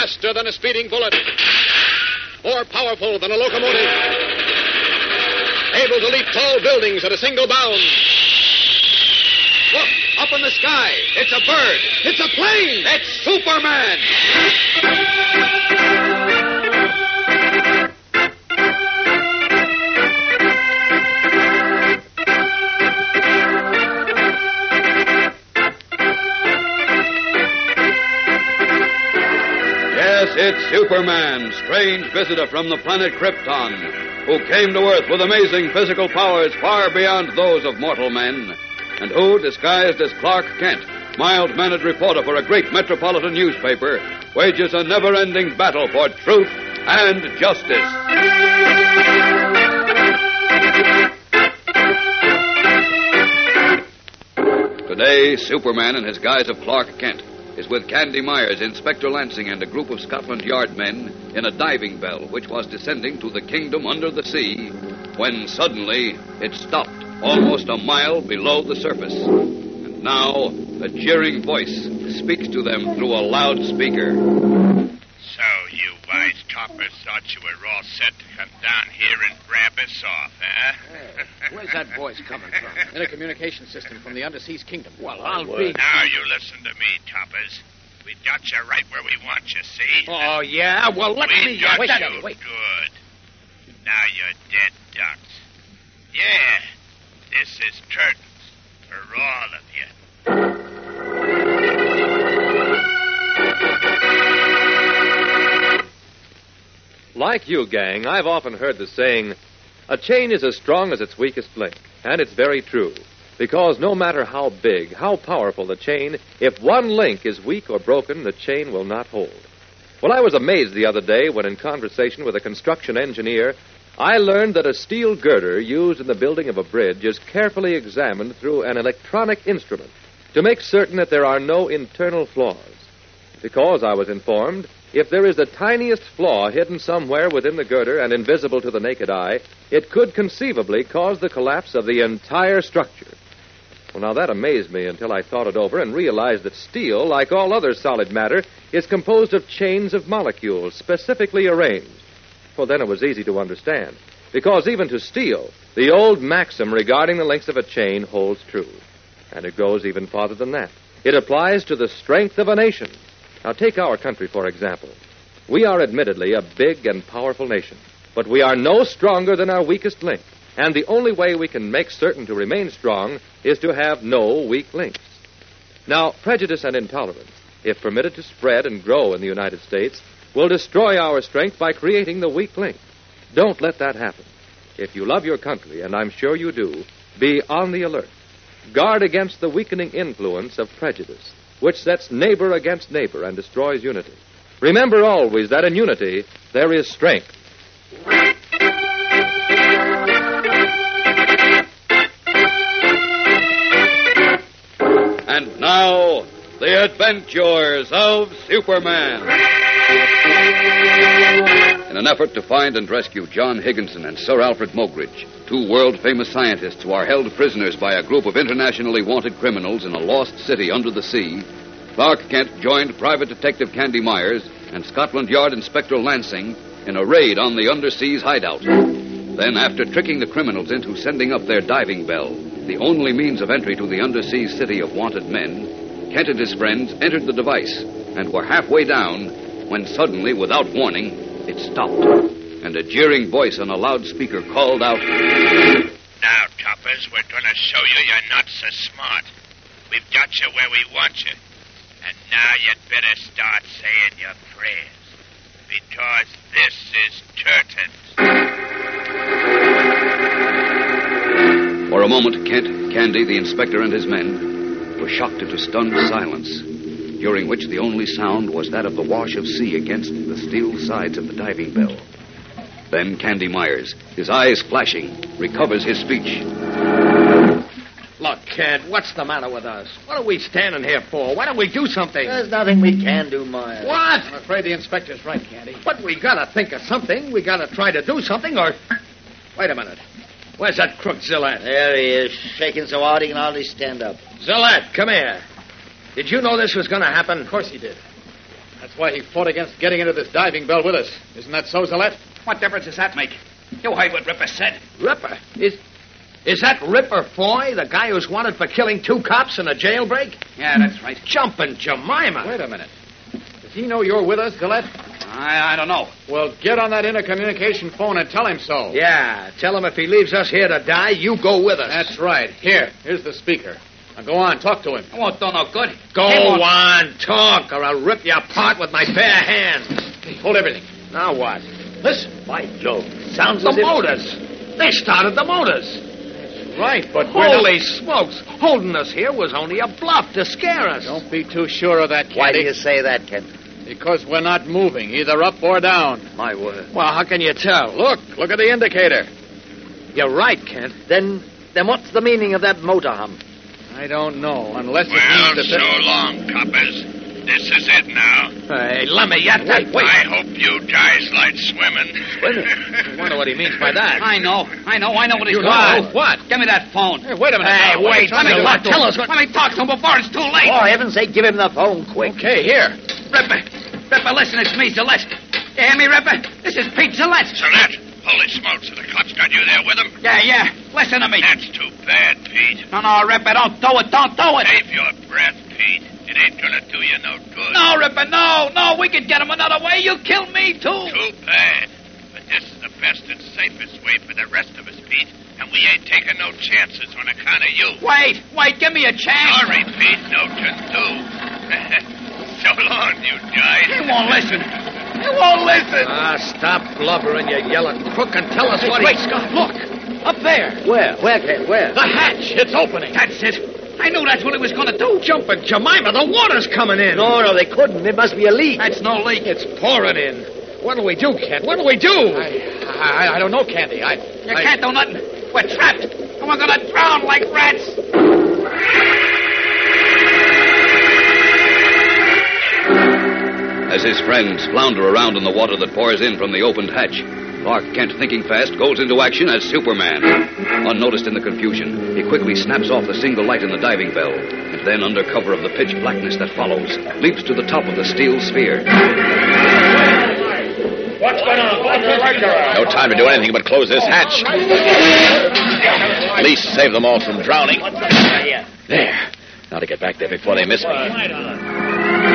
Faster than a speeding bullet. More powerful than a locomotive. Able to leap tall buildings at a single bound. Look, up in the sky. It's a bird. It's a plane. It's Superman. Yes, it's Superman, strange visitor from the planet Krypton, who came to Earth with amazing physical powers far beyond those of mortal men, and who, disguised as Clark Kent, mild-mannered reporter for a great metropolitan newspaper, wages a never-ending battle for truth and justice. Today, Superman, in his guise of Clark Kent, is with Candy Myers, Inspector Lansing, and a group of Scotland Yard men in a diving bell which was descending to the kingdom under the sea when suddenly it stopped almost a mile below the surface. And now a jeering voice speaks to them through a loudspeaker. So you wise toppers thought you were all set to come down here and grab us off, huh? Where's that voice coming from? In a communication system from the Underseas Kingdom. Well, I'll be... Now you listen to me, toppers. We got you right where we want you, see? Oh, yeah? Well, let me... got Wait, you. wait. Good. Now you're dead ducks. Yeah, this is curtains for all of you. Like you, gang, I've often heard the saying, a chain is as strong as its weakest link. And it's very true. Because no matter how big, how powerful the chain, if one link is weak or broken, the chain will not hold. Well, I was amazed the other day when in conversation with a construction engineer, I learned that a steel girder used in the building of a bridge is carefully examined through an electronic instrument to make certain that there are no internal flaws. Because, I was informed, if there is the tiniest flaw hidden somewhere within the girder and invisible to the naked eye, it could conceivably cause the collapse of the entire structure. Well, now that amazed me until I thought it over and realized that steel, like all other solid matter, is composed of chains of molecules specifically arranged. Well, then it was easy to understand. Because even to steel, the old maxim regarding the lengths of a chain holds true. And it goes even farther than that. It applies to the strength of a nation. Now, take our country, for example. We are admittedly a big and powerful nation, but we are no stronger than our weakest link. And the only way we can make certain to remain strong is to have no weak links. Now, prejudice and intolerance, if permitted to spread and grow in the United States, will destroy our strength by creating the weak link. Don't let that happen. If you love your country, and I'm sure you do, be on the alert. Guard against the weakening influence of prejudice, which sets neighbor against neighbor and destroys unity. Remember always that in unity there is strength. And now, the adventures of Superman. In an effort to find and rescue John Higginson and Sir Alfred Mogridge, two world-famous scientists who are held prisoners by a group of internationally wanted criminals in a lost city under the sea, Clark Kent joined Private Detective Candy Myers and Scotland Yard Inspector Lansing in a raid on the underseas hideout. Then, after tricking the criminals into sending up their diving bell, the only means of entry to the undersea city of wanted men, Kent and his friends entered the device and were halfway down when suddenly, without warning, it stopped. And a jeering voice on a loudspeaker called out, Now, toppers, we're going to show you you're not so smart. We've got you where we want you. And now you'd better start saying your prayers. Because this is Turtons. For a moment, Kent, Candy, the inspector, and his men were shocked into stunned silence, during which the only sound was that of the wash of sea against the steel sides of the diving bell. Then Candy Myers, his eyes flashing, recovers his speech. Look, Kent, what's the matter with us? What are we standing here for? Why don't we do something? There's nothing we can do, Myers. What? I'm afraid the inspector's right, Candy. But we gotta think of something. We gotta try to do something, or... Wait a minute. Where's that crook Zillette? There he is, shaking so hard he can hardly stand up. Zillette, come here. Did you know this was gonna happen? Of course he did. That That's why he fought against getting into this diving bell with us. Isn't that so, Zalette? What difference does that make? You heard what Ripper said. Ripper? Is that Ripper Foy, the guy who's wanted for killing 2 cops in a jailbreak? Yeah, that's right. Jumping Jemima. Wait a minute. Does he know you're with us, Gillette? I don't know. Well, get on that intercommunication phone and tell him so. Yeah, tell him if he leaves us here to die, you go with us. That's right. Here's the speaker. Now go on, talk to him. It won't do no good. Go on, talk, or I'll rip you apart with my bare hands. Hey, hold everything. Now what? Listen. By Jove. Sounds The as if... motors. They started the motors. Right, but we're Holy smokes. Holding us here was only a bluff to scare us. Don't be too sure of that, Candy. Why do you say that, Kent? Because we're not moving, either up or down. My word. Well, how can you tell? Look at the indicator. You're right, Kent. Then what's the meaning of that motor hum? I don't know, unless it Well, means that... so long, coppers. This is it now. Hey, let me at that. Wait. I hope you guys like swimming. I wonder what he means by that. I know what he's You going know what? Give me that phone. Hey, wait a minute. Hey, now. wait. Let me Gillette, talk to tell him. us what... Let me talk to him before it's too late. For heaven's sake, give him the phone quick. Okay, here. Ripper, listen, it's me, Gillette. You hear me, Ripper? This is Pete Gillette. Gillette, holy smokes, so the cops got you there with them? Yeah. Listen to me. That's too bad, Pete. No, Ripper, don't do it. Save your breath, Pete. It ain't gonna do you no good. No, Ripper, no. We could get him another way. You killed me, too. Too bad. But this is the best and safest way for the rest of us, Pete. And we ain't taking no chances on account of you. Wait, give me a chance. Sorry, Pete, no can do. So long, you guys. He won't listen. Ah, stop blubbering, you yelling crook, and tell us what Wait, he's... Scott, look. Up there. Where, Kent, where? The hatch. It's opening. That's it. I knew that's what he was going to do. Jumping Jemima, the water's coming in. No, they couldn't. It must be a leak. That's no leak. It's pouring in. What'll we do, Kent? What'll we do? I don't know, Candy. You can't do nothing. We're trapped. And we're going to drown like rats. As his friends flounder around in the water that pours in from the opened hatch, Clark Kent, thinking fast, goes into action as Superman. Unnoticed in the confusion, he quickly snaps off the single light in the diving bell, and then, under cover of the pitch blackness that follows, leaps to the top of the steel sphere. What's going on? No time to do anything but close this hatch. At least save them all from drowning. There. Now to get back there before they miss me.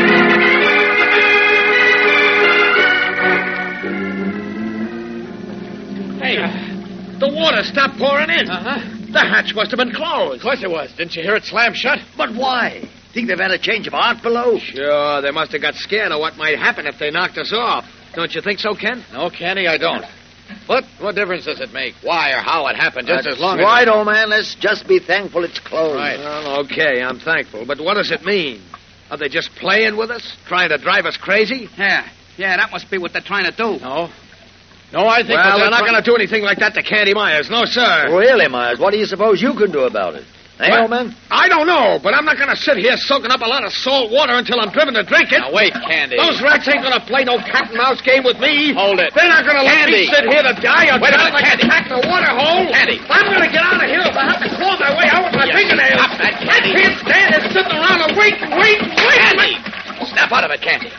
Hey, the water stopped pouring in. The hatch must have been closed. Of course it was. Didn't you hear it slam shut? But why? Think they've had a change of heart below? Sure, they must have got scared of what might happen if they knocked us off. Don't you think so, Kent? No, Candy, I don't. But what difference does it make? Why or how it happened? Just as long as... Right, old man. Let's just be thankful it's closed. Right. Well, okay, I'm thankful. But what does it mean? Are they just playing with us? Trying to drive us crazy? Yeah, that must be what they're trying to do. No, I think... Well, they're not going to do anything like that to Candy Myers. No, sir. Really, Myers, what do you suppose you can do about it? Hey, old man? I don't know, but I'm not going to sit here soaking up a lot of salt water until I'm driven to drink it. Now, wait, Candy. Those rats ain't going to play no cat and mouse game with me. Hold it. They're not going to let me Candy. sit here to die or Wait a drown minute, like Candy. a cat in a water hole. Candy. I'm going to get out of here if I have to claw my way out with my fingernails. stop that, Candy. I can't stand it sitting around and wait. Candy! Snap out of it, Candy.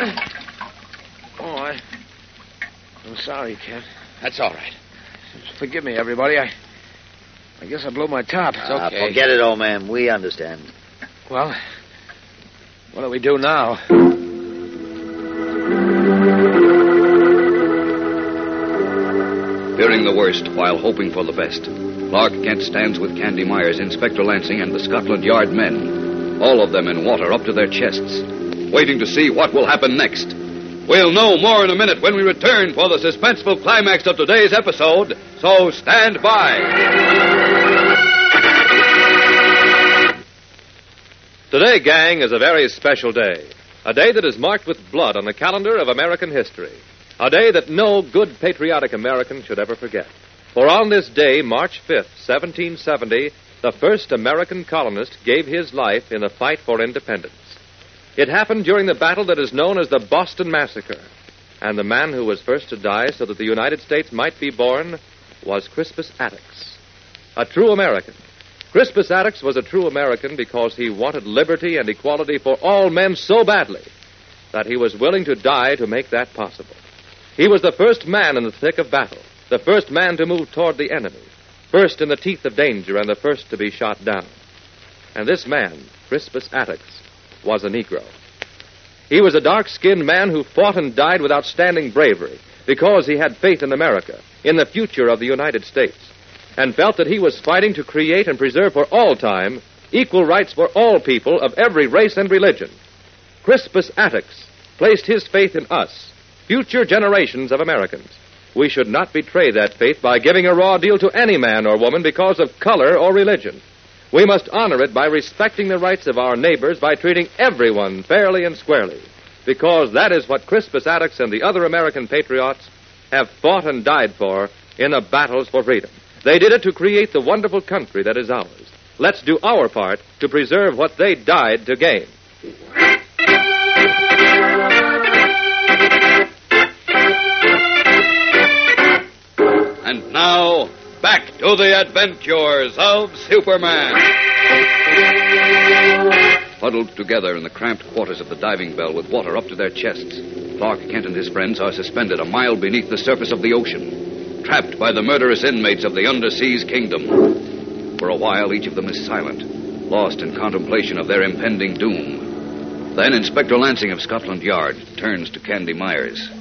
Oh, I'm sorry, Kent. That's all right. Forgive me, everybody. I guess I blew my top. It's okay. Forget it, old man. We understand. Well, what do we do now? Fearing the worst while hoping for the best, Clark Kent stands with Candy Myers, Inspector Lansing, and the Scotland Yard men, all of them in water up to their chests, waiting to see what will happen next. We'll know more in a minute when we return for the suspenseful climax of today's episode, so stand by. Today, gang, is a very special day. A day that is marked with blood on the calendar of American history. A day that no good patriotic American should ever forget. For on this day, March 5th, 1770, the first American colonist gave his life in the fight for independence. It happened during the battle that is known as the Boston Massacre. And the man who was first to die so that the United States might be born was Crispus Attucks, a true American. Crispus Attucks was a true American because he wanted liberty and equality for all men so badly that he was willing to die to make that possible. He was the first man in the thick of battle, the first man to move toward the enemy, first in the teeth of danger, and the first to be shot down. And this man, Crispus Attucks, was a Negro. He was a dark-skinned man who fought and died with outstanding bravery because he had faith in America, in the future of the United States, and felt that he was fighting to create and preserve for all time equal rights for all people of every race and religion. Crispus Attucks placed his faith in us, future generations of Americans. We should not betray that faith by giving a raw deal to any man or woman because of color or religion. We must honor it by respecting the rights of our neighbors, by treating everyone fairly and squarely, because that is what Crispus Attucks and the other American patriots have fought and died for in the battles for freedom. They did it to create the wonderful country that is ours. Let's do our part to preserve what they died to gain. And now, back to the adventures of Superman. Huddled together in the cramped quarters of the diving bell with water up to their chests, Clark Kent and his friends are suspended a mile beneath the surface of the ocean, trapped by the murderous inmates of the underseas kingdom. For a while, each of them is silent, lost in contemplation of their impending doom. Then Inspector Lansing of Scotland Yard turns to Candy Myers.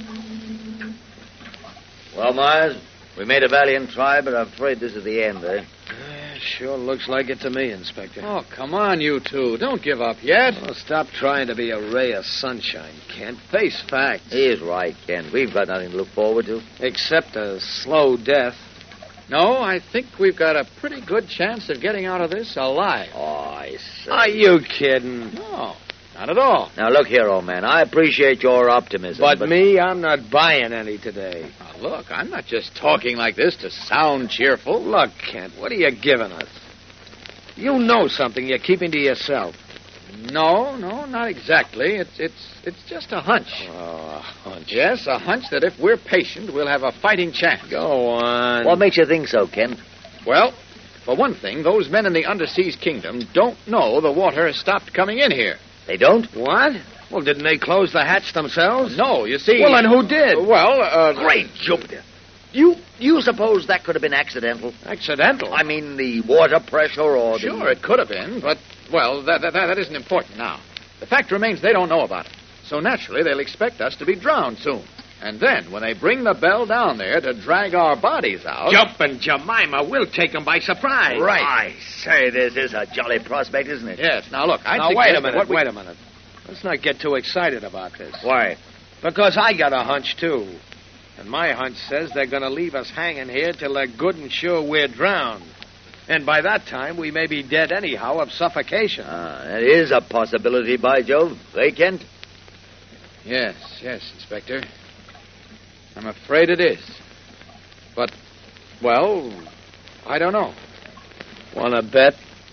Well, Myers, we made a valiant try, but I'm afraid this is the end, eh? Sure looks like it to me, Inspector. Oh, come on, you two. Don't give up yet. Oh, stop trying to be a ray of sunshine, Kent. Face facts. He is right, Ken. We've got nothing to look forward to. Except a slow death. No, I think we've got a pretty good chance of getting out of this alive. Oh, I see. Are you kidding? No, not at all. Now, look here, old man. I appreciate your optimism, But me, I'm not buying any today. Now, look, I'm not just talking like this to sound cheerful. Look, Kent, what are you giving us? You know something you're keeping to yourself. No, not exactly. It's just a hunch. Oh, a hunch. Yes, a hunch that if we're patient, we'll have a fighting chance. Go on. What makes you think so, Ken? Well, for one thing, those men in the underseas kingdom don't know the water has stopped coming in here. They don't? What? Well, didn't they close the hatch themselves? No, you see... Well, then who did? Great Jupiter. You suppose that could have been accidental? Accidental? I mean, the water pressure or Sure, it could have been, but, well, that isn't important now. The fact remains they don't know about it. So naturally, they'll expect us to be drowned soon. And then, when they bring the bell down there to drag our bodies out... Jumping Jemima, we'll take them by surprise. Right. I say, this is a jolly prospect, isn't it? Yes, now look, Now, wait a minute. Let's not get too excited about this. Why? Because I got a hunch, too. And my hunch says they're going to leave us hanging here till they're good and sure we're drowned. And by that time, we may be dead anyhow of suffocation. That is a possibility, by Jove. Eh, Kent? Yes, Inspector. I'm afraid it is. But, well, I don't know. Want to bet?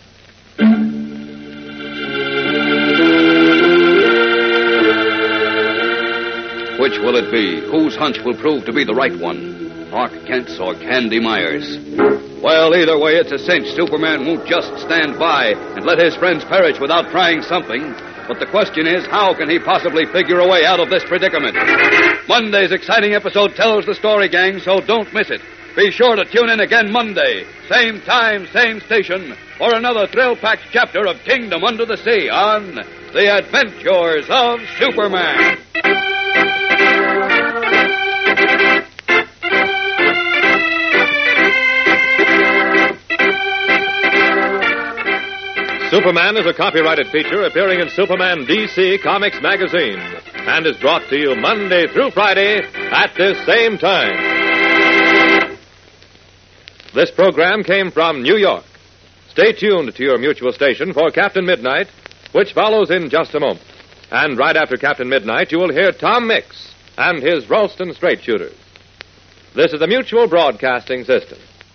Which will it be? Whose hunch will prove to be the right one? Clark Kent's or Candy Myers? Well, either way, it's a cinch. Superman won't just stand by and let his friends perish without trying something. But the question is, how can he possibly figure a way out of this predicament? Monday's exciting episode tells the story, gang, so don't miss it. Be sure to tune in again Monday, same time, same station, for another thrill-packed chapter of Kingdom Under the Sea on The Adventures of Superman. Superman is a copyrighted feature appearing in Superman DC Comics magazine and is brought to you Monday through Friday at this same time. This program came from New York. Stay tuned to your mutual station for Captain Midnight, which follows in just a moment. And right after Captain Midnight, you will hear Tom Mix and his Ralston Straight Shooters. This is the Mutual Broadcasting System.